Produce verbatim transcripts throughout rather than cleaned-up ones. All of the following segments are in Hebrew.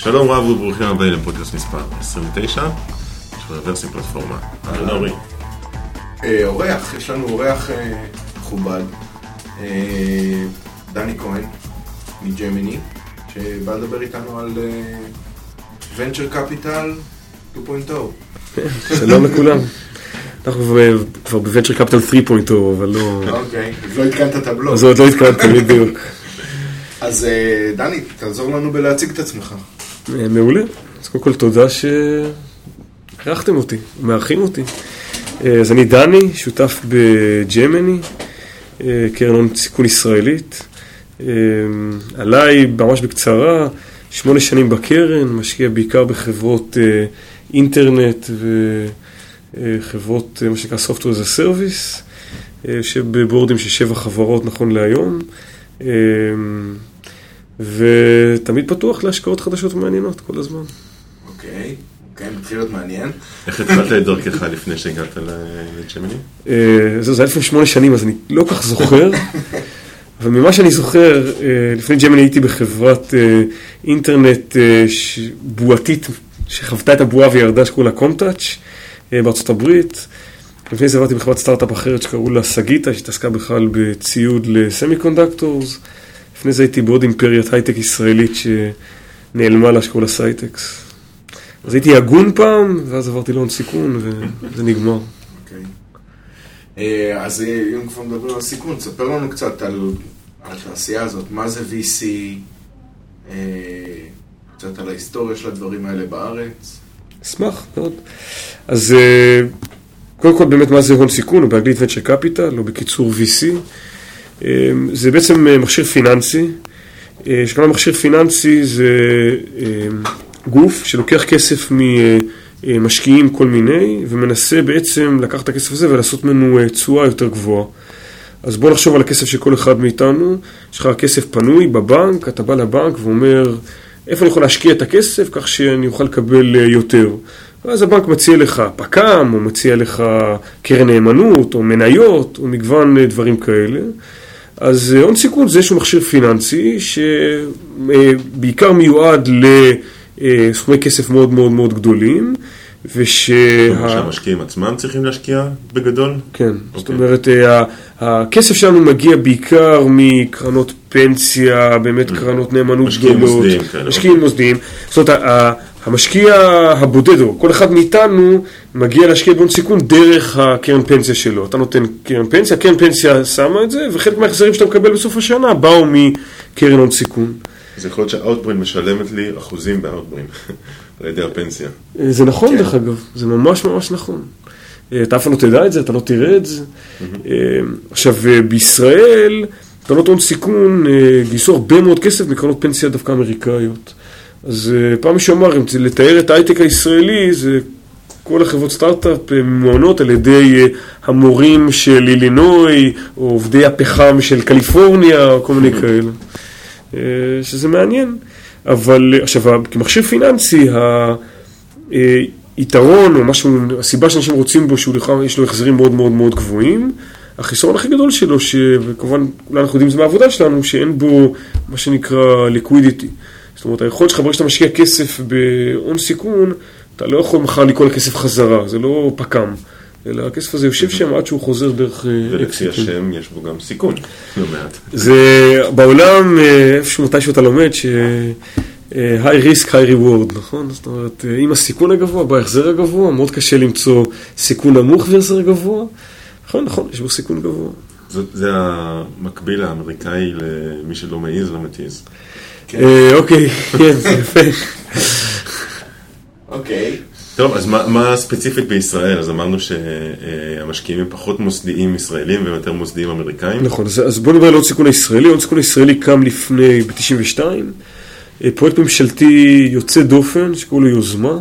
שלום רב וברוכים הבאים לפודקאסט מספר עשרים ותשע של רוורסים פלטפורמה. אהלן אורי. אורח, יש לנו אורח מכובד, דני כהן מג'מיני, שבא לדבר איתנו על Venture Capital שתיים נקודה אפס. שלום לכולם. אנחנו כבר ב-Venture Capital שלוש נקודה אפס, אבל לא... אוקיי, אז לא התקנת את הבלוג. אז עוד לא התקנתי, בדיוק. אז דני, תעזור לנו בלהציג את עצמך. מעולה. אז קודם כל תודה שהכרחתם אותי, מארחים אותי. אז אני דני, שותף בג'מיני, קרן הון סיכון ישראלית. עליי, ממש בקצרה, שמונה שנים בקרן, משקיע בעיקר בחברות אינטרנט וחברות, מה שנקרא Software as a Service, שבבורדים של שבע חברות נכון להיום. ותמיד פתוח להשקעות חדשות ומעניינות כל הזמן. אוקיי, אוקיי, מתחיל להיות מעניין. איך התחלת את דרכך לפני שהגעת לג'מיני? זה היה לפני שמונה שנים, אז אני לא כך זוכר. אבל ממה שאני זוכר, לפני ג'מיני הייתי בחברת אינטרנט בועתית, שחוותה את הבועה וירדה שקוראים לה קומטאץ' בארצות הברית. לפני זה עברתי בחברת סטארט-אפ אחרת שקראו לה סגיטה, שהתעסקה בכלל בציוד לסמי-קונדקטורס. לפני זה הייתי בעוד אימפריית הייטק ישראלית שנעלמה לה שקוראים לה סייטקס. אז הייתי הגון פעם, ואז עברתי להון סיכון, וזה נגמר. אוקיי. אז אם כבר מדברים על סיכון, תספר לנו קצת על התעשייה הזאת, מה זה וי סי, קצת על ההיסטוריה של הדברים האלה בארץ. אשמח מאוד. אז קודם כל באמת מה זה הון סיכון, או באנגלית Venture Capital, או בקיצור וי סי. זה בעצם מכשיר פיננסי. שכלל מכשיר פיננסי זה גוף שלוקח כסף ממשקיעים כל מיני, ומנסה בעצם לקחת את הכסף הזה ולעשות ממנו תשואה יותר גבוהה. אז בוא נחשוב על הכסף של כל אחד מאיתנו. יש לך כסף פנוי בבנק, אתה בא לבנק ואומר, איפה אני יכול להשקיע את הכסף כך שאני אוכל לקבל יותר. ואז הבנק מציע לך פקם, או מציע לך קרן נאמנות, או מניות, או מגוון דברים כאלה. אז הון סיכון זה איזשהו מכשיר פיננסי, שבעיקר מיועד לסכומי כסף מאוד מאוד מאוד גדולים, ושה... שהמשקיעים עצמם צריכים להשקיע בגדול? כן, okay. זאת אומרת, הכסף שלנו מגיע בעיקר מקרנות פנסיה, באמת mm. קרנות נאמנות משקיעים גדולות, מוסדיים, כן, משקיעים okay. מוסדיים. זאת אומרת, המשקיע הבודד, או כל אחד מאיתנו, מגיע להשקיע בהון סיכון דרך הקרן פנסיה שלו. אתה נותן קרן פנסיה, קרן פנסיה שמה את זה, וחלק מההחזרים שאתה מקבל בסוף השנה באו מקרן הון סיכון. זה יכול להיות שהאוטברין משלמת לי אחוזים באוטברין, על ידי הפנסיה. זה נכון דרך אגב, זה ממש ממש נכון. אתה אף לא תדע את זה, אתה לא תראה את זה. עכשיו, בישראל, קרנות הון סיכון גייסו הרבה מאוד כסף מקרנות פנסיה דווקא אמריקאיות. אז פעם מישהו אמר, אם לתאר את ההייטק הישראלי, זה כל החברות סטארט-אפ ממוענות על ידי המורים של אילינוי, או עובדי הפחם של קליפורניה, או כל מיני כאלה. שזה מעניין. אבל עכשיו, כמכשיר פיננסי, היתרון, או משהו, הסיבה שאנשים רוצים בו, שיש לו החזרים מאוד מאוד מאוד גבוהים, החיסרון הכי גדול שלו, וכמובן, כולנו אנחנו יודעים זה מהעבודה שלנו, שאין בו מה שנקרא liquidity. זאת אומרת, היכולת שלך, ברגע שאתה משקיע כסף בהון סיכון, אתה לא יכול מחר לקרוא לכסף חזרה, זה לא פקם, אלא הכסף הזה יושב שם עד שהוא חוזר דרך... ולפי השם יש בו גם סיכון, לא מעט. זה בעולם, איפשהו מתי שאתה לומד, ש... high risk, high reward, נכון? זאת אומרת, עם הסיכון הגבוה, בהחזר הגבוה, מאוד קשה למצוא סיכון נמוך והחזר גבוה. נכון, נכון, יש בו סיכון גבוה. זה המקביל האמריקאי למי שלא מעיז, לא מתיז. אוקיי, כן, זה יפה. אוקיי. טוב, אז מה ספציפית בישראל? אז אמרנו שהמשקיעים הם פחות מוסדיים ישראלים ויותר מוסדיים אמריקאים. נכון, אז בואו נדבר על הון סיכון הישראלי. הון סיכון הישראלי קם לפני, ב-תשעים ושתיים, פרויקט ממשלתי יוצא דופן, שקראו לו יוזמה,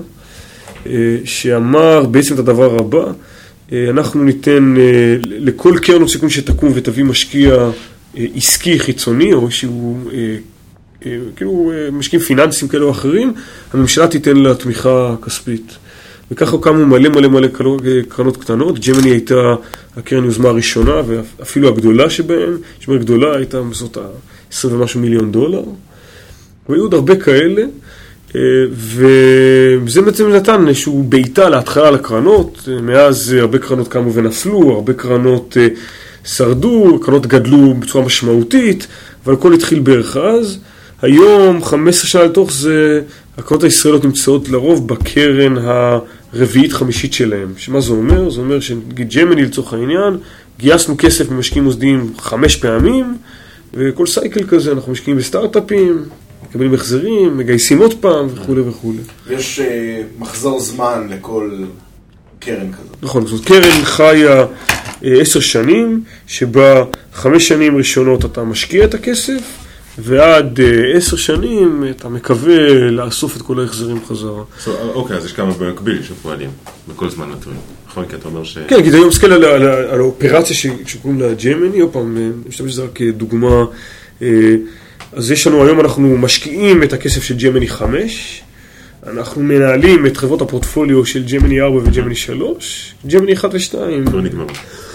שאמר בעצם את הדבר הבא, אנחנו ניתן לכל קרן הון סיכון שתקום ותביא משקיע עסקי חיצוני, או שהוא כאילו משקיעים פיננסיים כאלה או אחרים, הממשלה תיתן לה תמיכה כספית. וככה קמו מלא מלא מלא קרנות קטנות. ג'מיני הייתה הקרן יוזמה הראשונה, ואפילו הגדולה שבהן, שמר גדולה הייתה בסביבות ה-עשרים ומשהו מיליון דולר. והיו עוד הרבה כאלה, וזה בעצם נתן איזשהו בעיטה להתחלה לקרנות, מאז הרבה קרנות קמו ונפלו, הרבה קרנות שרדו, קרנות גדלו בצורה משמעותית, אבל הכל התחיל בערך אז. היום, חמש עשרה שנה לתוך זה, הקרנות הישראליות נמצאות לרוב בקרן הרביעית חמישית שלהם. שמה זה אומר? זה אומר שנגיד ג'מיני לצורך העניין, גייסנו כסף ממשקיעים מוסדיים חמש פעמים, וכל סייקל כזה אנחנו משקיעים בסטארט-אפים, מקבלים החזרים, מגייסים עוד פעם וכו' וכו'. ויש uh, מחזור זמן לכל קרן כזאת. נכון, זאת קרן חיה עשר שנים, שבה חמש שנים ראשונות אתה משקיע את הכסף, ועד עשר שנים אתה מקווה לאסוף את כל ההחזרים חזרה. אוקיי, אז יש כמה במקביל שפועלים בכל זמן נתון. נכון, כי אתה אומר ש... כן, כי היום מסתכל על האופרציה שקוראים לה ג'מיני, עוד פעם, אני משתמש בזה רק כדוגמה. אז יש לנו, היום אנחנו משקיעים את הכסף של ג'מיני חמש, אנחנו מנהלים את חברות הפורטפוליו של ג'מיני ארבע וג'מיני שלוש, ג'מיני אחת ושתיים. לא נגמר.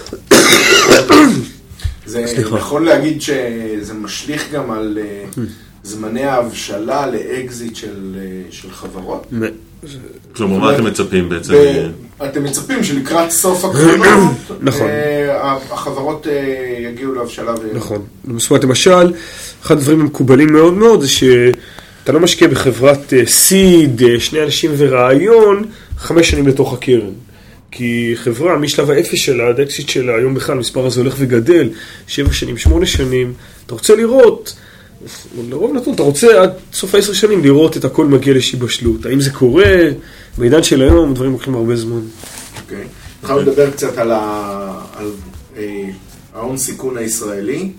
זה נכון להגיד שזה משליך גם על זמני ההבשלה לאקזיט של חברות? כלומר, מה אתם מצפים בעצם? אתם מצפים שלקראת סוף הקרנות, נכון. החברות יגיעו להבשלה. נכון. למשל, אחד הדברים המקובלים מאוד מאוד זה שאתה לא משקיע בחברת סיד, שני אנשים ורעיון, חמש שנים לתוך הקרן. כי חברה, משלב האפס שלה, עד האקסיט שלה, היום בכלל, המספר הזה הולך וגדל, שבע שנים, שמונה שנים, אתה רוצה לראות, לרוב נתון, אתה רוצה עד סוף העשר שנים לראות את הכל מגיע לאיזושהי בשלות. האם זה קורה? בעידן של היום, דברים לוקחים הרבה זמן. אוקיי. אנחנו לדבר קצת על ההון סיכון הישראלי.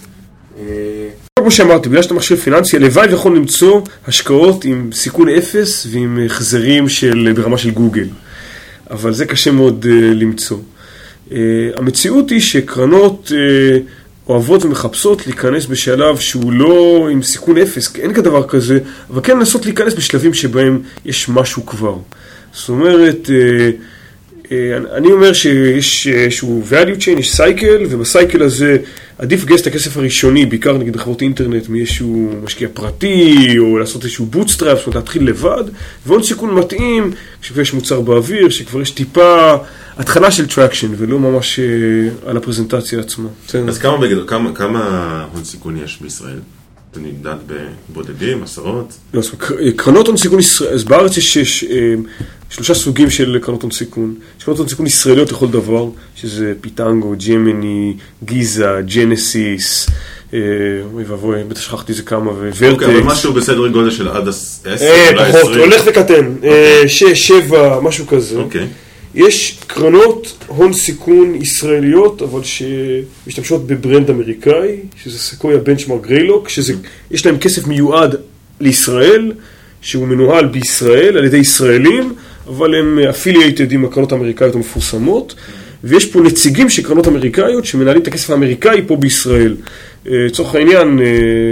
כמו שאמרתי, בגלל שאתה מכשיר פיננסי, הלוואי ויכול למצוא השקעות עם סיכון אפס ועם החזרים של, ברמה של גוגל. אבל זה קשה מאוד uh, למצוא. Uh, המציאות היא שקרנות uh, אוהבות ומחפשות להיכנס בשלב שהוא לא עם סיכון אפס, כי אין כדבר כזה, אבל כן לנסות להיכנס בשלבים שבהם יש משהו כבר. זאת אומרת, uh, uh, אני אומר שיש איזשהו value chain, יש סייקל, ובסייקל הזה עדיף לגייס את הכסף הראשוני, בעיקר נגיד בחברות אינטרנט, מאיזשהו משקיע פרטי, או לעשות איזשהו bootstrap, זאת אומרת, להתחיל לבד, ועוד סיכון מתאים, כשכבר יש מוצר באוויר, שכבר יש טיפה התחלה של traction, ולא ממש על הפרזנטציה עצמה. אז כמה בגדול, כמה, כמה הון סיכון יש בישראל? אתה נמדד בבודדים, עשרות? לא, זאת אומרת, קרנות הון סיכון ישראל, אז בארץ יש, יש שלושה סוגים של קרנות הון סיכון. יש קרנות הון סיכון ישראליות לכל דבר, שזה פיטנגו, ג'מיני, גיזה, ג'נסיס, אוי ואבוי, בטח שכחתי זה כמה, וורטקס. אוקיי, אבל משהו בסדר גודל של עד עשר, אולי עשרים. פחות, הולך וקטן, שש, שבע, משהו כזה. אוקיי. יש קרנות הון סיכון ישראליות, אבל שמשתמשות בברנד אמריקאי, שזה סקויה בנצ'מרק גריילוק, שיש להם כסף מיועד לישראל, שהוא מנוהל בישראל על ידי ישראלים, אבל הם affiliated עם הקרנות האמריקאיות המפורסמות, ויש פה נציגים של קרנות אמריקאיות שמנהלים את הכסף האמריקאי פה בישראל. לצורך העניין,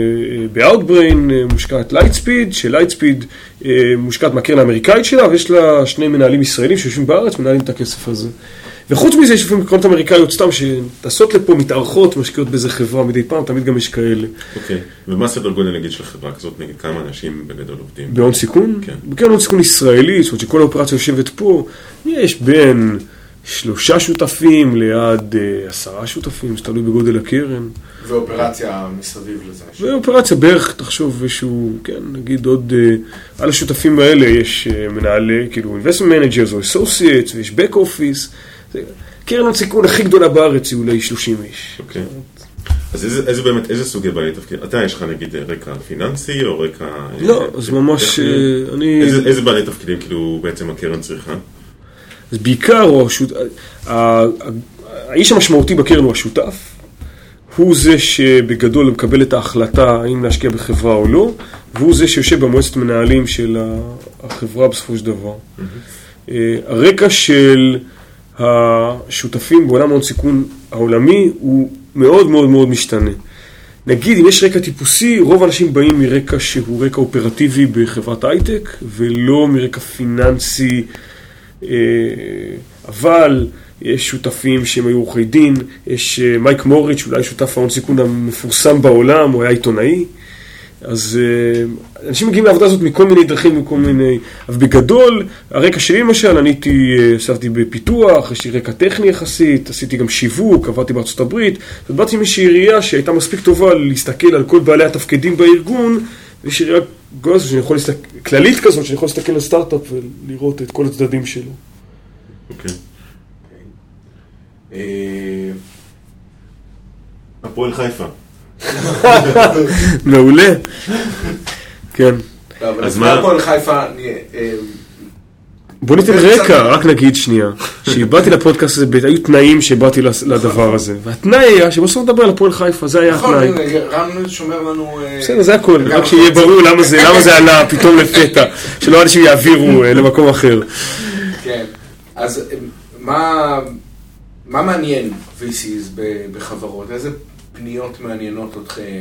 ב-Outbrain מושקעת Lightspeed, שלייטספיד מושקעת מהקרן האמריקאית שלה, ויש לה שני מנהלים ישראלים שיושבים בארץ, מנהלים את הכסף הזה. וחוץ מזה, יש לפעמים קרנות אמריקאיות סתם שטסות לפה, מתארחות, משקיעות באיזה חברה מדי פעם, תמיד גם יש כאלה. אוקיי, ומה סדר גודל נגיד של חברה כזאת, נגיד כמה אנשים בגדול עובדים? בהון סיכון? כן. בקרן הון סיכון ישראלי, זאת אומרת שכל האופרציה יושבת פה, יש בין שלושה שותפים ליד עשרה שותפים, זה תלוי בגודל הקרן. ואופרציה מסביב לזה. ואופרציה בערך, תחשוב, איזשהו, כן, נגיד עוד, על השותפים האלה יש מנהלי, כאילו, investment managers או associates, ויש back office. קרן הון סיכון הכי גדולה בארץ היא אולי שלושים איש. אוקיי. אז איזה, איזה באמת, איזה סוגי בעלי תפקיד? אתה יש לך נגיד רקע פיננסי או רקע... לא, אז ממש, אני... איזה, איזה בעלי תפקידים כאילו בעצם הקרן צריכה? אז בעיקר, האיש המשמעותי בקרן הוא השותף, הוא זה שבגדול מקבל את ההחלטה האם להשקיע בחברה או לא, והוא זה שיושב במועצת מנהלים של החברה בסופו של דבר. Mm-hmm. הרקע של השותפים בעולם ההון סיכון העולמי הוא מאוד מאוד מאוד משתנה. נגיד, אם יש רקע טיפוסי, רוב האנשים באים מרקע שהוא רקע אופרטיבי בחברת הייטק, ולא מרקע פיננסי, אבל יש שותפים שהם היו עורכי דין, יש מייק מוריץ', אולי שותף ההון סיכון המפורסם בעולם, הוא היה עיתונאי, אז אנשים מגיעים לעבודה הזאת מכל מיני דרכים, מכל מיני... אבל בגדול, הרקע שלי למשל, אני הייתי, עשיתי בפיתוח, יש לי רקע טכני יחסית, עשיתי גם שיווק, עברתי בארצות הברית, ובאתי עם איזושהי עירייה שהייתה מספיק טובה להסתכל על כל בעלי התפקידים בארגון, ויש עירייה גוז, שאני יכול להסתכל, כללית כזאת, שאני יכול להסתכל על סטארט-אפ ולראות את כל הצדדים שלו. אוקיי. הפועל חיפה. מעולה. כן. אז מה הפועל חיפה... בוא ניתן רקע, רק נגיד שנייה. כשבאתי לפודקאסט הזה, היו תנאים שבאתי לדבר הזה. והתנאי היה שבסוף נדבר על הפועל חיפה, זה היה התנאי. נכון, רמנו שומר לנו... בסדר, זה הכל. רק שיהיה ברור למה זה עלה פתאום לפתע. שלא אנשים יעבירו למקום אחר. כן. אז מה מעניין וי סי'ס בחברות? איזה פניות מעניינות אתכם?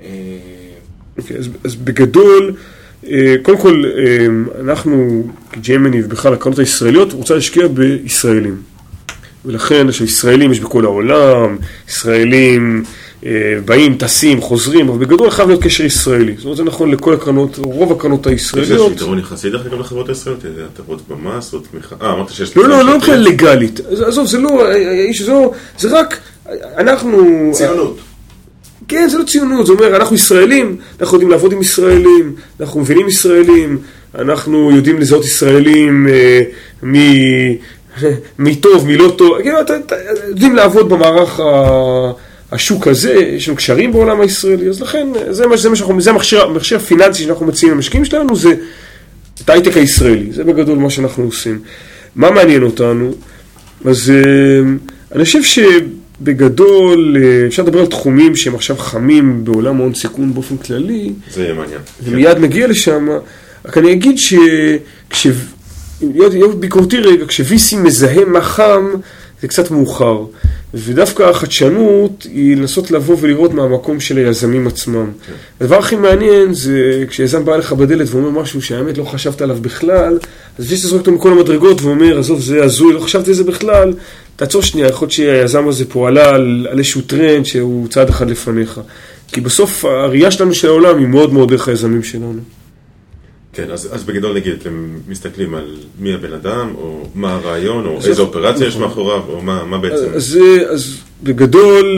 אוקיי, אז בגדול... קודם כל, אנחנו כג'יימני ובכלל הקרנות הישראליות רוצה להשקיע בישראלים. ולכן שישראלים יש בכל העולם, ישראלים באים, טסים, חוזרים, אבל בגדול חייב להיות קשר ישראלי. זאת אומרת, זה נכון לכל הקרנות, רוב הקרנות הישראליות. יש יתרון יחסי דרך אגב לחברות הישראליות, זה הטבות במס או תמיכה? אה, אמרת שיש... לא, לא, לא מבחינה לגלית. עזוב, זה לא, זה רק, אנחנו... ציונות. כן, זה לא ציונות, זה אומר, אנחנו ישראלים, אנחנו יודעים לעבוד עם ישראלים, אנחנו מבינים ישראלים, אנחנו יודעים לזהות ישראלים אה, מי, מי טוב, מי לא טוב, כן, אתה, אתה, יודעים לעבוד במערך השוק הזה, יש לנו קשרים בעולם הישראלי, אז לכן, זה, מה, זה, מה שאנחנו, זה המכשיר, המכשיר הפיננסי שאנחנו מציעים למשקיעים שלנו, זה את ההייטק הישראלי, זה בגדול מה שאנחנו עושים. מה מעניין אותנו? אז אה, אני חושב ש... בגדול, אפשר לדבר על תחומים שהם עכשיו חמים בעולם ההון סיכון באופן כללי. זה יהיה מעניין. ומיד נגיע לשם. רק אני אגיד שכש... להיות ביקורתי רגע, כש-וי סי מזהה מה חם, זה קצת מאוחר. ודווקא החדשנות היא לנסות לבוא ולראות מהמקום של היזמים עצמם. כן. הדבר הכי מעניין זה כשיזם בא לך בדלת ואומר משהו שהאמת לא חשבת עליו בכלל, אז לפני שאתה זורק אותו מכל המדרגות ואומר, עזוב, זה הזוי, לא חשבתי על זה בכלל, תעצור שנייה, יכול להיות שהיזם הזה פה עלה על, על איזשהו טרנד שהוא צעד אחד לפניך. כי בסוף הראייה שלנו של העולם היא מאוד מאוד דרך היזמים שלנו. כן, אז, אז בגדול נגיד, אתם מסתכלים על מי הבן אדם, או מה הרעיון, או איזו אופרציה יש מאחוריו, או מה, מה בעצם? אז, אז בגדול,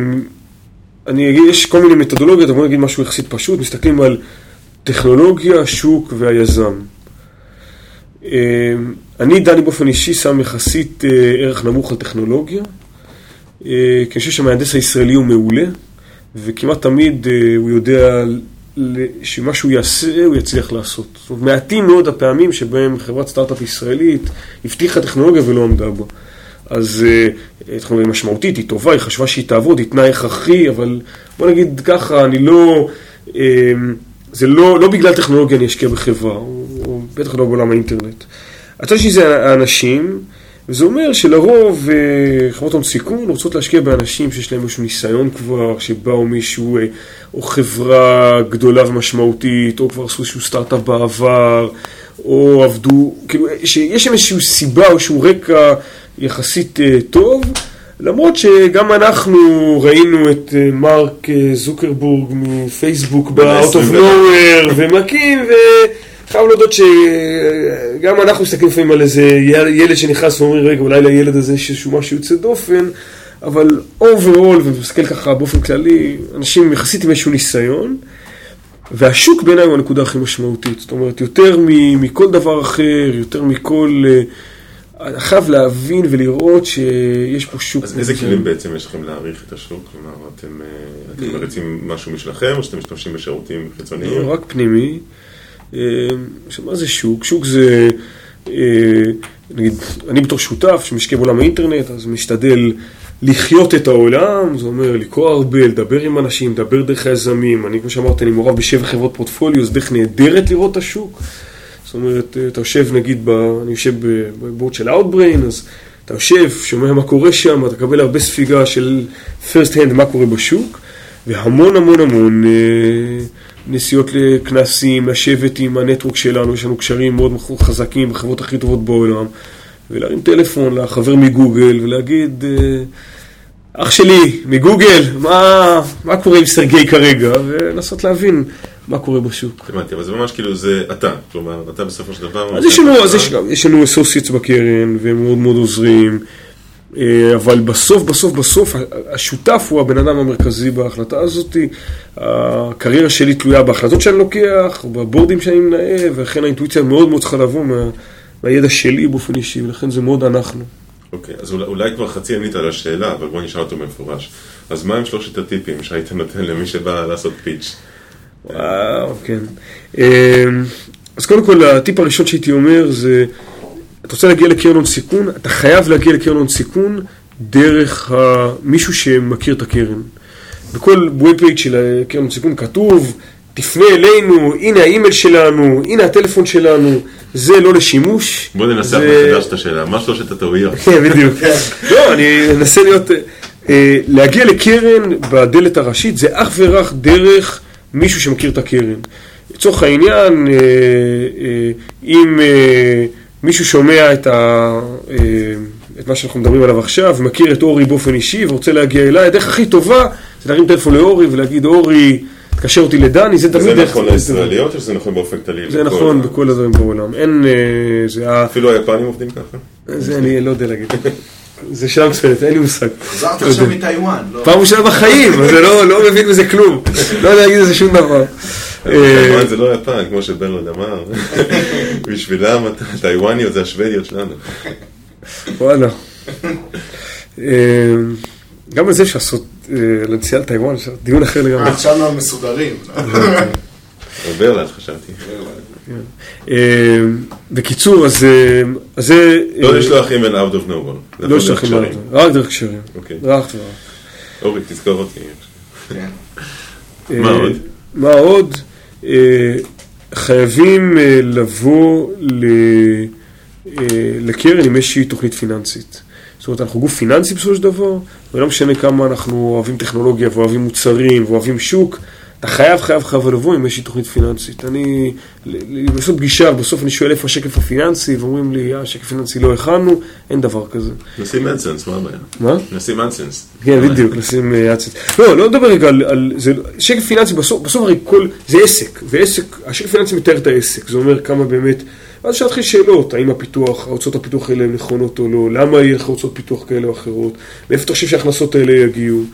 אני אגיד, יש כל מיני מתודולוגיות, אבל אני אגיד משהו יחסית פשוט, מסתכלים על טכנולוגיה, שוק והיזם. אני, דני, באופן אישי, שם יחסית ערך נמוך על טכנולוגיה, כי אני חושב שהמהנדס הישראלי הוא מעולה, וכמעט תמיד הוא יודע שמה שהוא יעשה, הוא יצליח לעשות. זאת אומרת, מעטים מאוד הפעמים שבהם חברת סטארט-אפ ישראלית הבטיחה טכנולוגיה ולא עמדה בה. אז טכנולוגיה משמעותית, היא טובה, היא חשבה שהיא תעבוד, היא תנאי הכרחי, אבל בוא נגיד ככה, אני לא... זה לא, לא בגלל טכנולוגיה אני אשקיע בחברה, או, או בטח לא בעולם האינטרנט. הצד שלי זה האנשים, וזה אומר שלרוב חברות הון סיכון רוצות להשקיע באנשים שיש להם משהו ניסיון כבר, שבאו מישהו או חברה גדולה ומשמעותית, או כבר עשו איזשהו סטארט-אפ בעבר, או עבדו, כאילו, שיש להם איזשהו סיבה או איזשהו רקע יחסית טוב, למרות שגם אנחנו ראינו את מרק זוקרבורג מפייסבוק ב-Out of Nowhere ומקים, וחייב להודות שגם אנחנו מסתכלים לפעמים על איזה ילד שנכנס ואומרים, רגע, אולי לילד הזה יש איזשהו משהו יוצא דופן, אבל overall, ומסתכל ככה באופן כללי, אנשים יחסית עם איזשהו ניסיון, והשוק בעיניי הוא הנקודה הכי משמעותית, זאת אומרת, יותר מכל דבר אחר, יותר מכל... אני חייב להבין ולראות שיש פה שוק. אז איזה כלים בעצם יש לכם להעריך את השוק? כלומר, אתם מריצים משהו משלכם, או שאתם משתמשים בשירותים חיצוניים? לא, רק פנימי. מה זה שוק? שוק זה, נגיד, אני בתור שותף שמשקיע בעולם האינטרנט, אז משתדל לחיות את העולם, זה אומר לקרוא הרבה, לדבר עם אנשים, לדבר דרך היזמים. אני, כמו שאמרתי, אני מעורב בשבע חברות פורטפוליו, אז דרך נהדרת לראות את השוק. זאת אומרת, אתה יושב, נגיד, ב, אני יושב בבורד של Outbrain, אז אתה יושב, שומע מה קורה שם, אתה קבל הרבה ספיגה של first hand, מה קורה בשוק, והמון המון המון נסיעות לכנסים, לשבת עם הנטוורק שלנו, יש לנו קשרים מאוד חזקים, בחברות הכי טובות בעולם, ולהרים טלפון לחבר מגוגל ולהגיד, אח שלי, מגוגל, מה, מה קורה עם סרגי כרגע, ולנסות להבין מה קורה בשוק. הבנתי, אבל זה ממש כאילו, זה אתה, כלומר, אתה בסופו של דבר... אז יש לנו, אז יש, יש לנו אסוסיאטס בקרן, והם מאוד מאוד עוזרים, אבל בסוף, בסוף, בסוף, השותף הוא הבן אדם המרכזי בהחלטה הזאת. הקריירה שלי תלויה בהחלטות שאני לוקח, בבורדים שאני מנהל, ולכן האינטואיציה מאוד מאוד צריכה לבוא מה, מהידע שלי באופן אישי, ולכן זה מאוד אנחנו. אוקיי, אז אולי, אולי כבר חצי ענית על השאלה, אבל בוא נשאל אותו מפורש. אז מה הם שלושת הטיפים שהיית נותן למי שבא לעשות פיץ'? וואו, כן. אז קודם כל, הטיפ הראשון שהייתי אומר זה, אתה רוצה להגיע לקרן הון סיכון, אתה חייב להגיע לקרן הון סיכון דרך מישהו שמכיר את הקרן. בכל ווב פייג' של קרן הון סיכון כתוב, תפנה אלינו, הנה האימייל שלנו, הנה הטלפון שלנו, זה לא לשימוש. בוא ננסה מחדש את השאלה, מה שלושת הטעויות? כן, בדיוק. לא, אני אנסה להיות, להגיע לקרן בדלת הראשית, זה אך ורק דרך מישהו שמכיר את הקרן. לצורך העניין, אם מישהו שומע את, ה, את מה שאנחנו מדברים עליו עכשיו, ומכיר את אורי באופן אישי, ורוצה להגיע אליי, הדרך הכי טובה, זה להרים טלפון לאורי ולהגיד, אורי, תקשר אותי לדני, זה תמיד... זה נכון לישראליות, או שזה נכון באופן כללי? זה נכון בכל הדברים בעולם. אין... אפילו היפנים עובדים ככה? זה אני לא יודע להגיד. זה שאלה מצוינת, אין לי מושג. חזרת עכשיו מטיואן. פעם ראשונה בחיים, אז לא מבין בזה כלום. לא יודע להגיד איזה שום דבר. טיואן זה לא יפן, כמו שבלוד אמר. בשבילם, הטיואניות זה השוודיות שלנו. וואלה. גם על זה שעשות לנסיעה לטיואן, דיון אחר לגמרי. עכשיו לא מסודרים. ברלד חשבתי. בקיצור, אז זה... לא לשלוח אימייל out of nowhere. לא לשלוח אימייל, רק דרך קשרים. רק דבר. אורי, תזכור אותי. מה עוד? מה עוד? חייבים לבוא לקרן עם איזושהי תוכנית פיננסית. זאת אומרת, אנחנו גוף פיננסי בסופו של דבר, ולא משנה כמה אנחנו אוהבים טכנולוגיה ואוהבים מוצרים ואוהבים שוק, אתה חייב, חייב, חייב לבוא עם איזושהי תוכנית פיננסית. אני, לעשות פגישה, בסוף אני שואל איפה השקף הפיננסי, ואומרים לי, השקף הפיננסי לא הכנו, אין דבר כזה. נשים אדסנס, מה הבעיה? מה? נשים אדסנס. כן, בדיוק, נשים אדסנס. לא, לא מדבר רגע על, זה, שקף פיננסי בסוף, בסוף הרי כל, זה עסק, ועסק, השקף פיננסי מתאר את העסק, זה אומר כמה באמת, ואז אפשר להתחיל שאלות, האם הפיתוח, ההוצאות הפיתוח האלה הן נכונות או לא, למה יהיה לך הוצאות פיתוח כאלה או אחרות, מאיפה אתה חושב שההכנסות האלה יגיעו.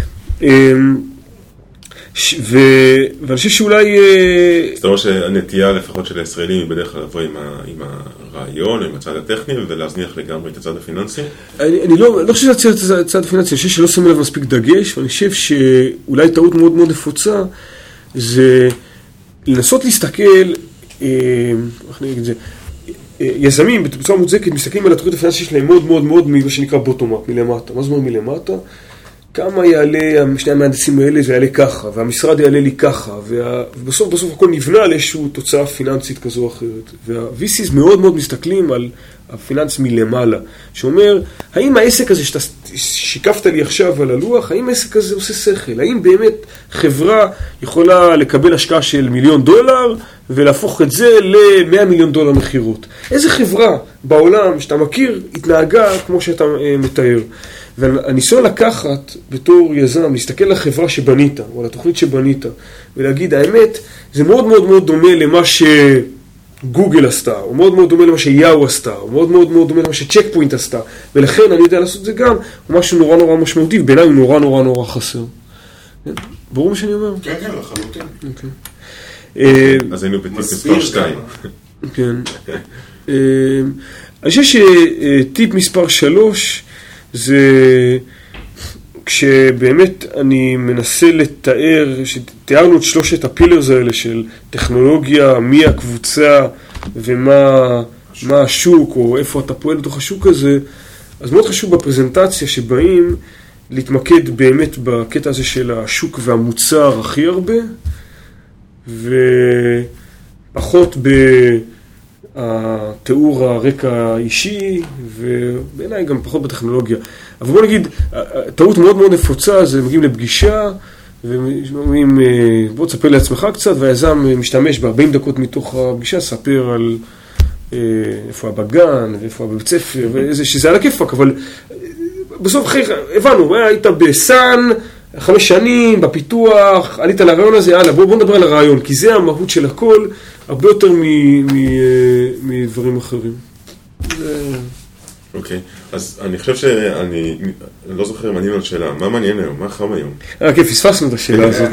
ו... ואני חושב שאולי... זאת אומרת שהנטייה לפחות של הישראלים היא בדרך כלל לבוא עם, ה... עם הרעיון, עם הצד הטכני, ולהזניח לגמרי את הצד הפיננסי? אני, אני לא, לא חושב שזה הצד הפיננסי, אני חושב שלא שמים לב מספיק דגש, ואני חושב שאולי טעות מאוד מאוד נפוצה, זה לנסות להסתכל, איך נגיד את זה, יזמים בצורה מוצדקת מסתכלים על התוכנית הפיננסית שלהם מאוד מאוד מאוד ממה שנקרא בוטום-אפ, מלמטה. מה זאת אומרת מלמטה? כמה יעלה, שני המהנדסים האלה זה יעלה ככה, והמשרד יעלה לי ככה, וה... ובסוף בסוף הכל נבנה על איזושהי תוצאה פיננסית כזו או אחרת. וה-וי סי'ס מאוד מאוד מסתכלים על הפיננס מלמעלה, שאומר, האם העסק הזה שאתה שיקפת לי עכשיו על הלוח, האם העסק הזה עושה שכל? האם באמת חברה יכולה לקבל השקעה של מיליון דולר, ולהפוך את זה ל-מאה מיליון דולר מחירות? איזה חברה בעולם שאתה מכיר התנהגה כמו שאתה מתאר? והניסיון לקחת בתור יזם, להסתכל על החברה שבנית, או על התוכנית שבנית, ולהגיד, האמת, זה מאוד מאוד מאוד דומה למה שגוגל עשתה, או מאוד מאוד דומה למה שיאו עשתה, או מאוד מאוד מאוד דומה למה שצ'ק פוינט עשתה, ולכן אני יודע לעשות את זה גם, הוא משהו נורא נורא משמעותי, ובעיניי הוא נורא נורא נורא חסר. ברור מה שאני אומר? כן, כן, לחלוטין. אז היינו בטיפ מספר שתיים. כן. אני חושב שטיפ מספר שלוש, זה כשבאמת אני מנסה לתאר, שתיארנו את שלושת הפילרס האלה של טכנולוגיה, מי הקבוצה ומה מה השוק, או איפה אתה פועל בתוך השוק הזה, אז מאוד חשוב בפרזנטציה שבאים להתמקד באמת בקטע הזה של השוק והמוצר הכי הרבה, ופחות ב... התיאור הרקע האישי, ובעיניי גם פחות בטכנולוגיה. אבל בוא נגיד, טעות מאוד מאוד נפוצה, זה מגיעים לפגישה, ואומרים, בוא תספר לעצמך קצת, והיזם משתמש ב-ארבעים דקות מתוך הפגישה, ספר על איפה הבגן, ואיפה בבית ספר, שזה על הכיפק, אבל בסוף אחרי, הבנו, היית בסן, חמש שנים, בפיתוח, עלית לרעיון הזה, יאללה, בוא, בוא נדבר על הרעיון, כי זה המהות של הכל, הרבה יותר מדברים אחרים. אוקיי, אז אני חושב שאני לא זוכר אם ענינו על שאלה, מה מעניין היום? מה חם היום? אה, כן, פספסנו את השאלה הזאת.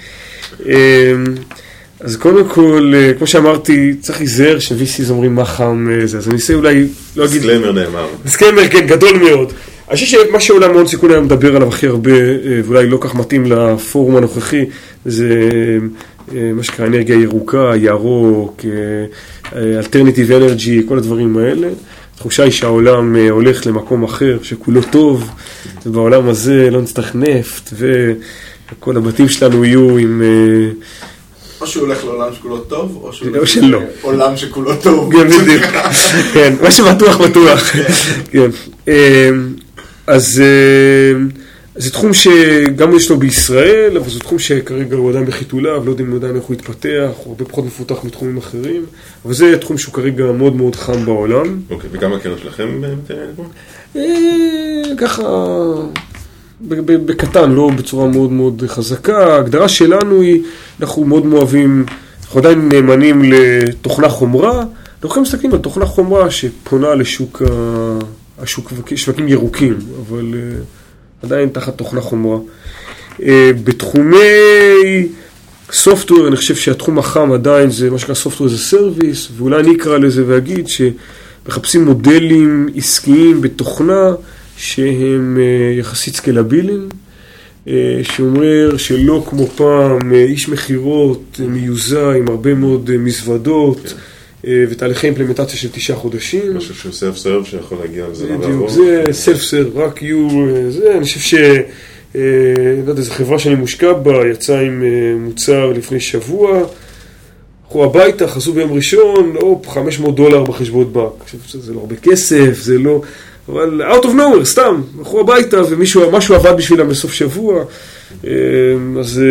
אז קודם כל, כמו שאמרתי, צריך להיזהר ש-וי סי'ס אומרים מה חם זה, אז אני אעשה אולי, לא אגיד... דיסקליימר נאמר. דיסקליימר, כן, גדול מאוד. אני חושב שמה שעולם ההון סיכון היום מדבר עליו הכי הרבה, ואולי לא כך מתאים לפורום הנוכחי, זה מה שקרה אנרגיה ירוקה, ירוק, אלטרנטיב אנרגי, כל הדברים האלה. התחושה היא שהעולם הולך למקום אחר, שכולו טוב, ובעולם הזה לא נצטרך נפט, וכל הבתים שלנו יהיו עם... או שהוא הולך לעולם שכולו טוב, או שהוא הולך לעולם שכולו טוב. כן, בדיוק. כן, מה שבטוח בטוח. כן. אז זה תחום שגם יש לו בישראל, אבל זה תחום שכרגע הוא עדיין בחיתוליו, לא יודעים עדיין איך הוא יתפתח, הוא הרבה פחות מפותח מתחומים אחרים, אבל זה תחום שהוא כרגע מאוד מאוד חם בעולם. אוקיי, וגם הקרן שלכם? ככה, בקטן, לא בצורה מאוד מאוד חזקה. ההגדרה שלנו היא, אנחנו מאוד אוהבים, אנחנו עדיין נאמנים לתוכנה חומרה, אנחנו מסתכלים על תוכנה חומרה שפונה לשוק השוק, שווקים ירוקים, אבל עדיין תחת תוכנה חומרה. בתחומי סופטוור, אני חושב שהתחום החם עדיין זה מה שקרה סופטוור זה סרוויס, ואולי אני אקרא לזה ואגיד שמחפשים מודלים עסקיים בתוכנה שהם יחסית סקלביליים, שאומר שלא כמו פעם איש מחירות מיוזע עם הרבה מאוד מזוודות, ותהליכי אימפלמנטציה של תשעה חודשים. משהו שהוא סלף סרב שיכול להגיע על זה. בדיוק, זה סלף סרב, רק יהיו, זה, אני חושב ש, לא יודע, זו חברה שאני מושקע בה, יצאה עם מוצר לפני שבוע, הלכו הביתה, חזו ביום ראשון, אופ, חמש מאות דולר בחשבון בנק. אני חושב שזה לא הרבה כסף, זה לא, אבל out of nowhere, סתם, הלכו הביתה ומישהו, משהו עבד בשבילם בסוף שבוע, אז...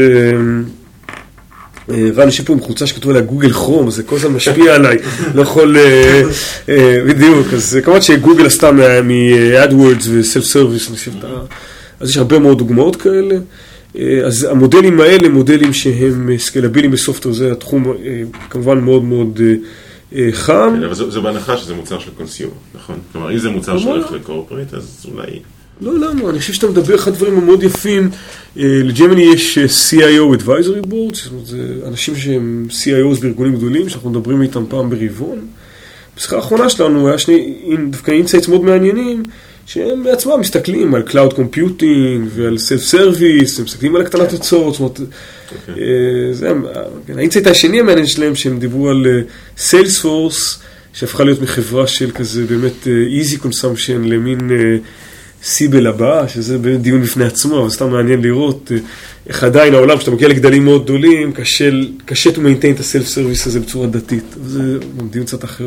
רן, יש פה עם חולצה שכתוב עליה גוגל כרום, זה כל הזמן משפיע עליי, לא יכול, בדיוק, אז כמובן שגוגל עשתה מ-AdWords ו-Self-Service, אז יש הרבה מאוד דוגמאות כאלה, אז המודלים האלה, מודלים שהם סקלביליים בסופטוור, זה התחום כמובן מאוד מאוד חם. אבל זו בהנחה שזה מוצר של קונסיומר, נכון? כלומר, אם זה מוצר שהולך לקורפרט, אז אולי... לא, למה? אני חושב שאתה מדבר אחד הדברים המאוד יפים. לג'מיני יש סי איי או Advisory Board, זאת אומרת, זה אנשים שהם סי איי או'ס בארגונים גדולים, שאנחנו מדברים איתם פעם ברבעון. בשיחה האחרונה שלנו היה שני, דווקא אינסייטס מאוד מעניינים, שהם בעצמם מסתכלים על Cloud Computing ועל Self-Service, הם מסתכלים על הקטנת הוצאות, זאת אומרת, זה, האינסייט השני המעניין שלהם, שהם דיברו על Salesforce, שהפכה להיות מחברה של כזה באמת Easy Consumption למין... סיבל הבא, שזה דיון בפני עצמו, אבל סתם מעניין לראות איך עדיין העולם, שאתה מגיע לגדלים מאוד גדולים, קשה, קשה to maintain את הסלף-סרוויס הזה בצורה דתית. זה דיון קצת אחר.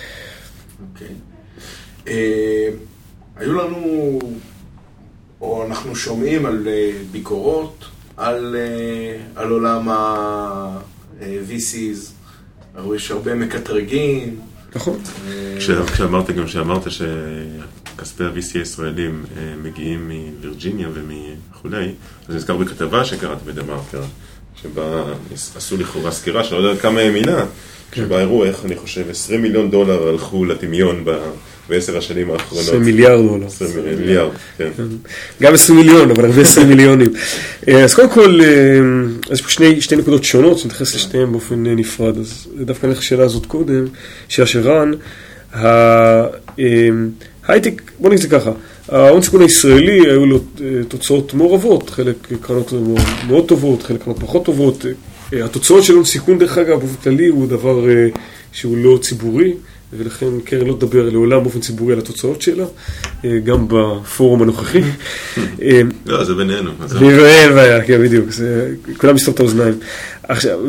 אוקיי. היו לנו, או אנחנו שומעים על ביקורות, על עולם ה-וי סי'ס, יש הרבה מקטרגים. נכון. כשאמרת גם שאמרת שכספי ה-וי סי הישראלים מגיעים מווירג'יניה ומכולי, אז נזכר בכתבה שקראתי בדה-מרקר, שבה עשו לכאורה סקירה, שאני לא יודע כמה ימינה, שבה הראו איך אני חושב עשרים מיליון דולר הלכו לטמיון בעשר השנים האחרונות. עשרים מיליארד דולר. עשרים מיליארד, כן. גם עשרים מיליון, אבל הרבה עשרים מיליונים. אז קודם כל, יש פה שני, שתי נקודות שונות, שנתייחס לשתיהן באופן נפרד. אז דווקא נלך לשאלה הזאת קודם, שאלה של רן, ההייטק, בוא נגיד זה ככה, ההון סיכון הישראלי היו לו תוצאות מעורבות, חלק קרנות מאוד טובות, חלק קרנות פחות טובות. התוצאות של הון סיכון, דרך אגב, באופן כללי, הוא דבר שהוא לא ציבורי, ולכן קרן לא תדבר לעולם באופן ציבורי על התוצאות שלה, גם בפורום הנוכחי. לא, זה בינינו. אין בעיה, כן, בדיוק, כולם מסתובב את האוזניים. עכשיו,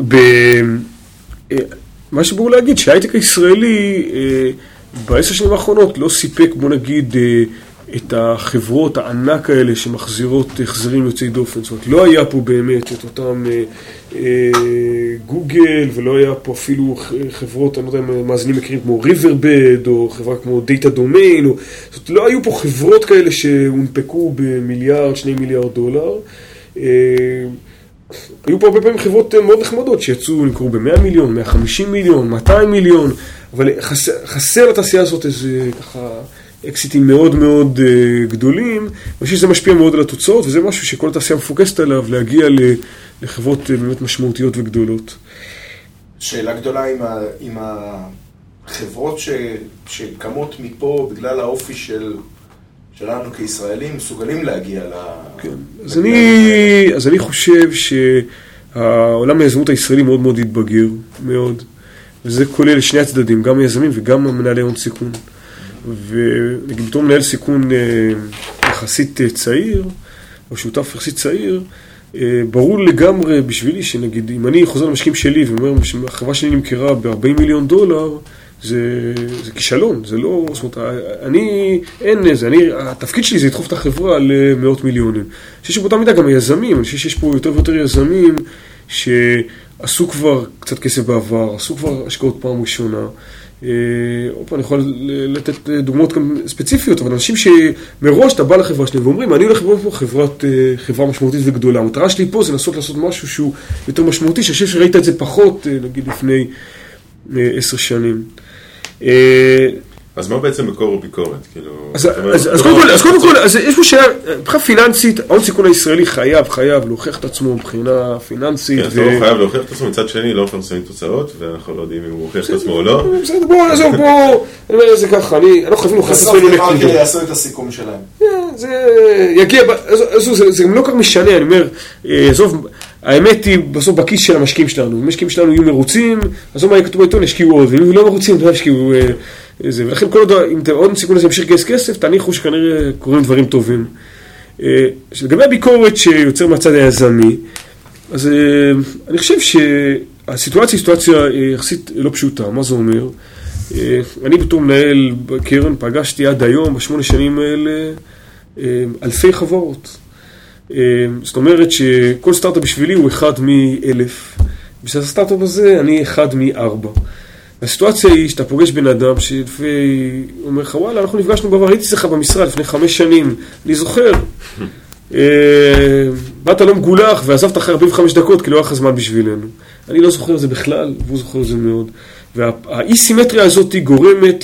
מה שבואו להגיד, שההייטק הישראלי, בעשר שנים האחרונות, לא סיפק, בוא נגיד, את החברות הענק האלה שמחזירות החזרים יוצאי דופן. זאת אומרת, לא היה פה באמת את אותם גוגל, גוגל, ולא היה פה אפילו חברות, אני לא יודע אם מאזינים מכירים כמו ריברבד, או חברה כמו דאטה דומיין, או... זאת אומרת, לא היו פה חברות כאלה שהונפקו במיליארד, שני מיליארד דולר. היו פה הרבה פעמים חברות מאוד נחמדות, שיצאו, נקראו ב-מאה מיליון, מאה וחמישים מיליון, מאתיים מיליון, אבל חסר, חסר לתעשייה הזאת איזה ככה... אקסיטים מאוד מאוד uh, גדולים, אני חושב שזה משפיע מאוד על התוצאות, וזה משהו שכל התעשייה מפוקסת עליו, להגיע לחברות uh, באמת משמעותיות וגדולות. שאלה גדולה עם, ה, עם החברות ש, שקמות מפה בגלל האופי של, שלנו כישראלים, מסוגלים להגיע ל... כן. אז, אני, אז אני חושב שהעולם היזמות הישראלי מאוד מאוד התבגר, מאוד, וזה כולל שני הצדדים, גם היזמים וגם המנהלי הון סיכון. ונגיד בתור מנהל סיכון יחסית צעיר, או שותף יחסית צעיר, ברור לגמרי בשבילי שנגיד, אם אני חוזר למשקיעים שלי ואומר, החברה שלי נמכרה ב-ארבעים מיליון דולר, זה, זה כישלון, זה לא, זאת אומרת, אני, אין איזה, אני, התפקיד שלי זה לדחוף את החברה למאות מיליונים. אני חושב שבאותה מידה גם היזמים, אני חושב שיש פה יותר ויותר יזמים שעשו כבר קצת כסף בעבר, עשו כבר השקעות פעם ראשונה, אופה, אני יכול לתת דוגמאות ספציפיות, אבל אנשים שמראש אתה בא לחברה שלהם ואומרים, אני הולך לבוא פה חברת, חברה משמעותית וגדולה. המטרה שלי פה זה לנסות לעשות משהו שהוא יותר משמעותי, שאני חושב שראית את זה פחות, נגיד, לפני עשר שנים. אז מה בעצם מקור הביקורת? אז קודם כל, יש פה שאלה, מבחינה פיננסית, ההון סיכון הישראלי חייב, חייב להוכיח את עצמו מבחינה פיננסית. כן, אתה לא חייב להוכיח את עצמו, מצד שני לא מפרסמים תוצאות, ואנחנו לא יודעים אם הוא הוכיח את עצמו או לא. בסדר, בואו, עזוב, בואו, אני אומר זה ככה, אני לא חייבים להוכיח את עצמו. בסוף למרקר יעשו את הסיכום שלהם. זה יגיע, זה גם לא כך משנה, אני אומר, עזוב, האמת היא בסוף בכיס של המשקיעים שלנו, אם המשקיעים שלנו יהיו מרוצים, אז מה יכתוב בעיתון, ישקיעו עוד, ואם לא מרוצים, לא ישקיעו זה, ולכן כל עוד, אם אתם עוד סיכון לזה ימשיך גייס כסף, תניחו שכנראה קוראים דברים טובים. לגבי הביקורת שיוצר מהצד היזמי, אז אני חושב שהסיטואציה היא סיטואציה יחסית לא פשוטה. מה זה אומר? אני בתור מנהל בקרן פגשתי עד היום, בשמונה שנים האלה, אלפי חברות. זאת אומרת שכל סטארט-אפ בשבילי הוא אחד מאלף. בשביל הסטארט-אפ הזה אני אחד מארבע. הסיטואציה היא שאתה פוגש בן אדם שלפי, הוא אומר לך, וואלה, אנחנו נפגשנו בעבר, הייתי אצלך במשרד לפני חמש שנים, אני זוכר. באת לא מגולח ועזבת אחרי ארבעים וחמש דקות, כי לא היה לך זמן בשבילנו. אני לא זוכר את זה בכלל, והוא זוכר את זה מאוד. והאי-סימטריה הזאת היא גורמת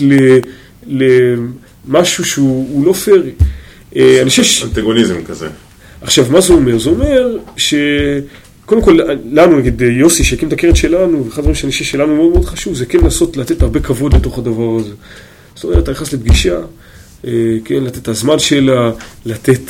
למשהו שהוא לא פרי. אנטגוניזם כזה. עכשיו, מה זה אומר? זה אומר ש... קודם כל, לנו, נגיד, יוסי, שהקים את הקרן שלנו, ואחד הדברים שאני חושב שלנו מאוד מאוד חשוב, זה כן לנסות לתת הרבה כבוד לתוך הדבר הזה. זאת אומרת, אתה נכנס לפגישה, כן, לתת את הזמן שלה, לתת,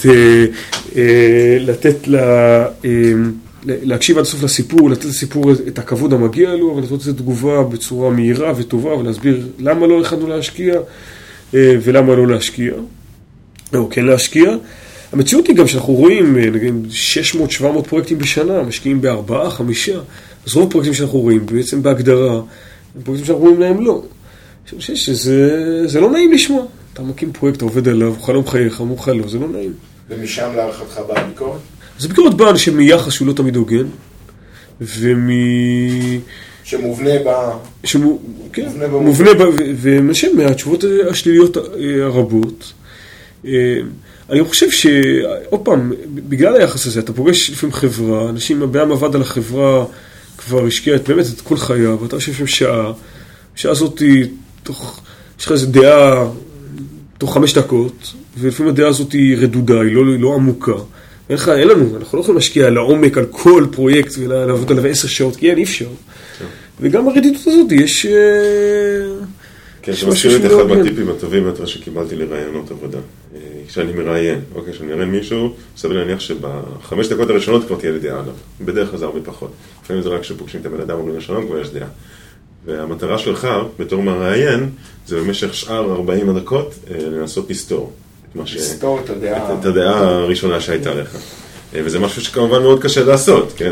לתת לה, להקשיב עד הסוף לסיפור, לתת לסיפור את הכבוד המגיע לו, אבל לתת את תגובה בצורה מהירה וטובה, ולהסביר למה לא יכולנו להשקיע, ולמה לא להשקיע, או כן להשקיע. המציאות היא גם שאנחנו רואים, נגיד, שש מאות שבע מאות פרויקטים בשנה, משקיעים בארבעה, חמישה, אז רוב הפרויקטים שאנחנו רואים, בעצם בהגדרה, פרויקטים שאנחנו רואים להם לא. אני חושב שזה לא נעים לשמוע. אתה מקים פרויקט, אתה עובד עליו, הוא חלום חייך, אמור לך לא, זה לא נעים. ומשם להערכתך באה ביקורת? אז ביקורת באה אנשים מיחס שהוא לא תמיד הוגן, ומ... שמובנה ב... שמו... כן, מובנה ב... ומשם מהתשובות השליליות הרבות. אני חושב ש... עוד פעם, בגלל היחס הזה, אתה פוגש לפעמים חברה, אנשים, הבעם עבד על החברה, כבר השקיע את באמת את כל חייו, ואתה חושב שהם שעה, שעה הזאת היא תוך... יש לך איזו דעה תוך חמש דקות, ולפעמים הדעה הזאת היא רדודה, היא לא, היא לא עמוקה. אין לך, אין לנו, אנחנו לא יכולים להשקיע לעומק על כל פרויקט ולעבוד עליו עשר שעות, כי אין, אי אפשר. וגם הרדידות הזאת, יש... כן, זה מזכיר את אחד מהטיפים הטובים יותר שקיבלתי לרעיונות עבודה. כשאני מראיין, אוקיי, כשאני מראיין מישהו, סביר להניח שבחמש דקות הראשונות כבר תהיה לי דעה עליו. בדרך כלל זה הרבה פחות. לפעמים זה רק כשפוגשים את הבן אדם אומרים לשלום, כבר יש דעה. והמטרה שלך, בתור מראיין, זה במשך שאר ארבעים הדקות לנסות לסתור. לסתור את הדעה. את הדעה הראשונה שהייתה לך. וזה משהו שכמובן מאוד קשה לעשות, כן?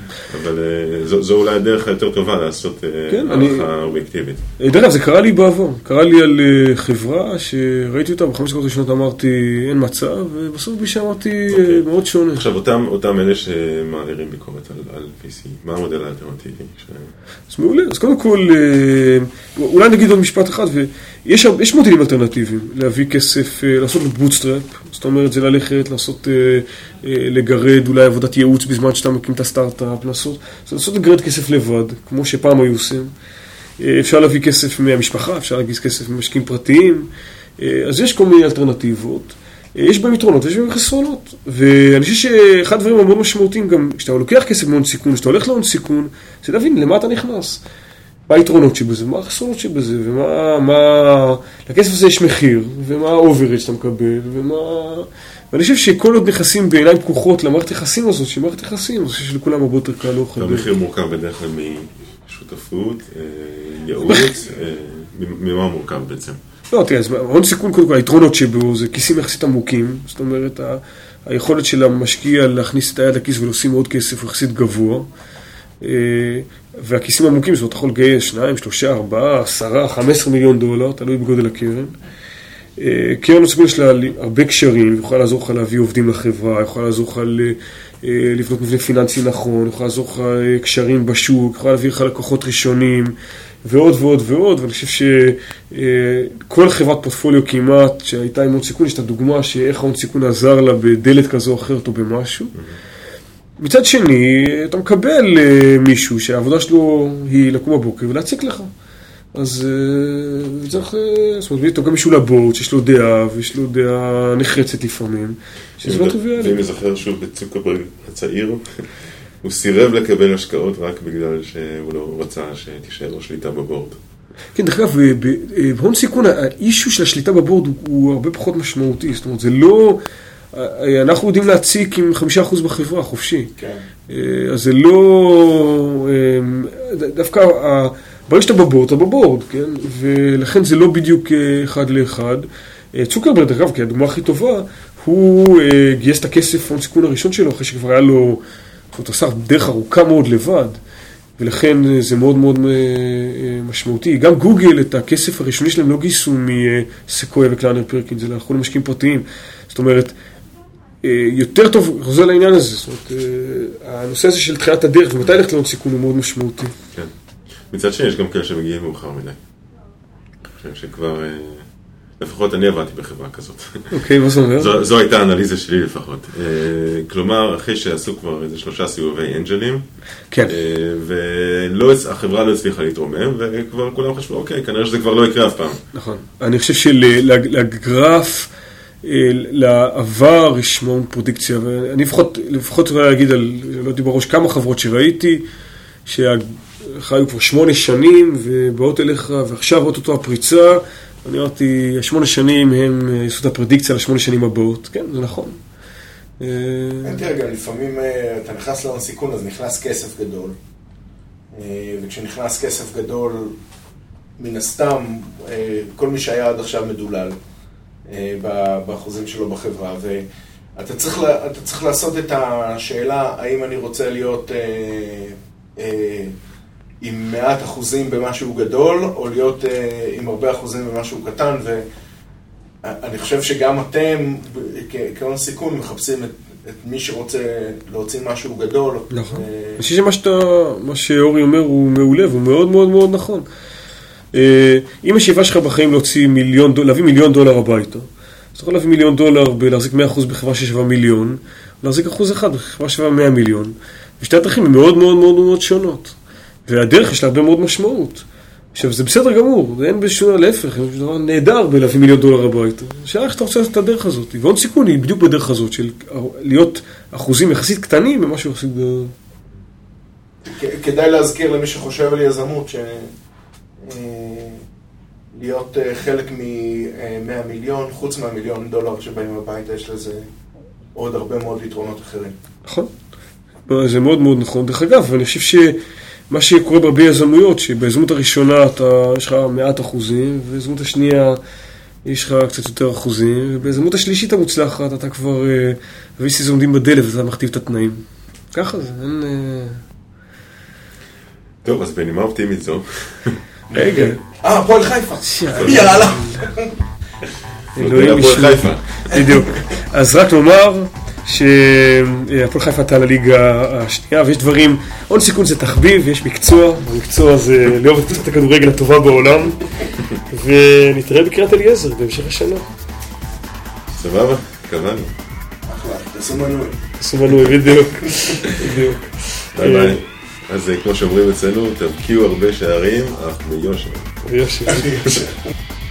אבל זו, זו אולי הדרך היותר טובה לעשות כן, הערכה אובייקטיבית. דרך אגב, זה קרה לי בעבור. קרה לי על חברה שראיתי אותה, בחמש דקות ראשונות אמרתי אין מצב, ובסוף בי שאמרתי okay. מאוד שונה. עכשיו, אותם, אותם אלה שמעלירים ביקורת על, על וי סי, מה המודל האלטרנטיבי? ש... אז מעולה. אז קודם כל, אולי נגיד עוד משפט אחד, ויש יש מודלים אלטרנטיביים, להביא כסף, לעשות בוטסטראפ, זאת אומרת, זה ללכת, לעשות, לגרד אולי עבודת ייעוץ בזמן שאתה מקים את הסטארט-אפ, לעשות, לעשות לגרד כסף לבד, כמו שפעם היו עושים. אפשר להביא כסף מהמשפחה, אפשר להגיש כסף ממשקיעים פרטיים, אז יש כל מיני אלטרנטיבות. יש בהם יתרונות, יש בהם חסרונות. ואני חושב שאחד הדברים המאוד משמעותיים גם, כשאתה לוקח כסף מהון סיכון, כשאתה הולך להון סיכון, זה להבין למה אתה נכנס. מה היתרונות שבזה, מה החסרונות שבזה, ומה, מה... לכסף הזה יש מחיר, ומה האוברage שאתה מקבל, ומה... ואני חושב שכל עוד נכנסים בעיניים פקוחות למערכת יחסים הזאת, שהיא מערכת יחסים, אני חושב שלכולם הרבה יותר קל לא חבר. המחיר מורכב בדרך כלל משותפות, ייעוץ, ממה מורכב בעצם? לא, תראה, אז הון סיכון, קודם כל, היתרונות שבו זה כיסים יחסית עמוקים, זאת אומרת, היכולת של המשקיע להכניס את היד לכיס ולהושים עוד כסף הוא יחסית גבוה, והכיסים עמוקים, זאת אומרת, אתה יכול לגייס שניים, שלושה, ארבעה, עשרה, חמש עשרה מיליון דולר, תלוי בגודל הקרן. קרן הון סיכון יש לה הרבה קשרים, יכולה לעזור לך להביא עובדים לחברה, יכולה לעזור לך לבנות מבנה פיננסי נכון, יכולה לעזור לך קשרים בשוק, יכולה להביא לך לקוחות ראשונים, ועוד ועוד ועוד, ואני חושב שכל חברת פורטפוליו כמעט שהייתה עם הון סיכון, יש את הדוגמה שאיך ההון סיכון עזר לה בדלת כזו או אחרת או במשהו. מצד שני, אתה מקבל מישהו שהעבודה שלו היא לקום בבוקר ולהציק לך. אז צריך, זאת אומרת, אתה גם מישהו לבורד, שיש לו דעה, ויש לו דעה נחרצת לפעמים, שזה לא טריוויאלי. ואם נזכר שוב בצוקרברג הצעיר, הוא סירב לקבל השקעות רק בגלל שהוא לא רצה שתישאר לו שליטה בבורד. כן, דרך אגב, בהון סיכון, האישו של השליטה בבורד הוא הרבה פחות משמעותי, זאת אומרת, זה לא... אנחנו יודעים להציק עם חמישה אחוז בחברה, חופשי. כן. אז זה לא... דווקא... ברגע שאתה בבורד, אתה בבורד, כן? ולכן זה לא בדיוק אחד לאחד. צוקרברג, דרך אגב, כי הדוגמה הכי טובה, הוא גייס את הכסף הון סיכון הראשון שלו, אחרי שכבר היה לו... זאת אומרת, עשה דרך ארוכה מאוד לבד, ולכן זה מאוד מאוד משמעותי. גם גוגל, את הכסף הראשוני שלהם לא גייסו מסקויה וקלאנר פרקין, זה הלכו למשקיעים פרטיים. זאת אומרת, יותר טוב, חוזר לעניין הזה, זאת אומרת, הנושא הזה של תחילת הדרך, ומתי ללכת להון סיכון הוא מאוד משמעותי. כן. מצד שני, יש גם כאלה שמגיעים מאוחר מדי. אני חושב שכבר, לפחות אני עבדתי בחברה כזאת. אוקיי, מה זאת אומרת? זו, זו הייתה האנליזה שלי לפחות. כלומר, אחרי שעשו כבר איזה שלושה סיבובי אנג'לים, כן. והחברה לא הצליחה להתרומם, וכבר כולם חשבו, אוקיי, כנראה שזה כבר לא יקרה אף פעם. נכון. אני חושב שלגרף, לעבר יש מאוד פרודיקציה, ואני לפחות, לפחות רוצה להגיד על, לא יודעת בראש, כמה חברות שראיתי, שה... חיו כבר שמונה שנים, ובאות אליך, ועכשיו עוד אותו הפריצה, אני אמרתי, השמונה שנים הם עשו את הפרדיקציה לשמונה שנים הבאות. כן, זה נכון. תראה, גם לפעמים אתה נכנס להון סיכון, אז נכנס כסף גדול. וכשנכנס כסף גדול, מן הסתם, כל מי שהיה עד עכשיו מדולל באחוזים שלו בחברה. ואתה צריך, אתה צריך לעשות את השאלה, האם אני רוצה להיות... עם מעט אחוזים במשהו גדול, או להיות אה, עם הרבה אחוזים במשהו קטן, ואני חושב שגם אתם, כהון סיכון, מחפשים את, את מי שרוצה להוציא משהו גדול. נכון. אני אה... חושב שמה שאתה, מה שאורי אומר הוא מעולה, הוא מאוד מאוד מאוד נכון. אה, אם השאיפה שלך בחיים להוציא מיליון דולר, להביא מיליון דולר הביתה, אז אתה יכול להביא מיליון דולר בלהחזיק מאה אחוז בחברה ששווה מיליון, להחזיק אחוז אחד בחברה ששווה מאה מיליון. ושתי הדרכים הן מאוד מאוד מאוד מאוד שונות. והדרך יש לה הרבה מאוד משמעות. עכשיו, זה בסדר גמור, זה אין בשום להפך, זה דבר נהדר בלהביא מיליון דולר הביתה. השאלה איך אתה רוצה לעשות את הדרך הזאת. והון סיכון היא בדיוק בדרך הזאת, של להיות אחוזים יחסית קטנים במשהו יחסית... כדאי להזכיר למי שחושב על יזמות, ש... להיות חלק מ-מאה מיליון, חוץ מהמיליון דולר שבאים הביתה, יש לזה עוד הרבה מאוד יתרונות אחרים. נכון. זה מאוד מאוד נכון. דרך אגב, ואני חושב שמה שקורה בהרבה יזמויות, שבהזמות הראשונה אתה, יש לך מעט אחוזים, ובהזמות השנייה יש לך קצת יותר אחוזים, ובהזמות השלישית המוצלחת אתה כבר, וי סי עומדים בדלת ואתה מכתיב את התנאים. ככה זה, אין... טוב, אז בנימה אופטימית זו. רגע. אה, הפועל חיפה. יאללה. יאללה. אלוהים הפועל חיפה. בדיוק. אז רק נאמר שהפועל חיפה עלתה לליגה השנייה, ויש דברים, הון סיכון זה תחביב, יש מקצוע, המקצוע זה לאהוב את קבוצת הכדורגל הטובה בעולם, ונתראה בקריית אליעזר בהמשך השנה. סבבה, קבענו. אחלה, תעשו מנוי. תעשו מנוי, בדיוק. בדיוק. ביי ביי. אז כמו שאומרים אצלנו, תבקיעו הרבה שערים, אך ביושר. ביושר.